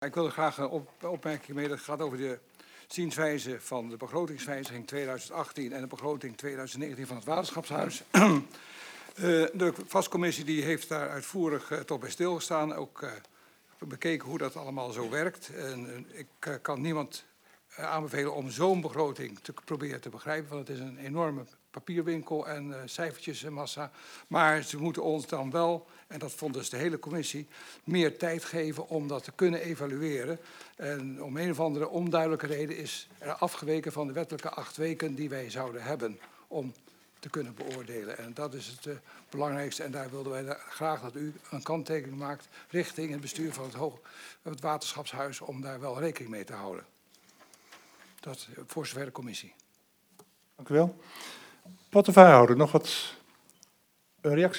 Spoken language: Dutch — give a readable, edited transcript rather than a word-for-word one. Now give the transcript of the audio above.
Ik wil er graag een opmerking mee. Dat gaat over de zienswijze van de begrotingswijziging 2018 en de begroting 2019 van het Waterschapshuis. De vastcommissie die heeft daar uitvoerig tot bij stilgestaan. Ook bekeken hoe dat allemaal zo werkt. En ik kan niemand aanbevelen om zo'n begroting te proberen te begrijpen. Want het is een enorme papierwinkel en cijfertjes en massa. Maar ze moeten ons dan wel, en dat vond dus de hele commissie, meer tijd geven om dat te kunnen evalueren. En om een of andere onduidelijke reden is er afgeweken van de wettelijke 8 weken die wij zouden hebben om te kunnen beoordelen. En dat is het belangrijkste. En daar wilden wij graag dat u een kanttekening maakt richting het bestuur van het Waterschapshuis om daar wel rekening mee te houden. Dat voor zover de commissie. Dank u wel. Portefeuillehouder, nog wat reactie?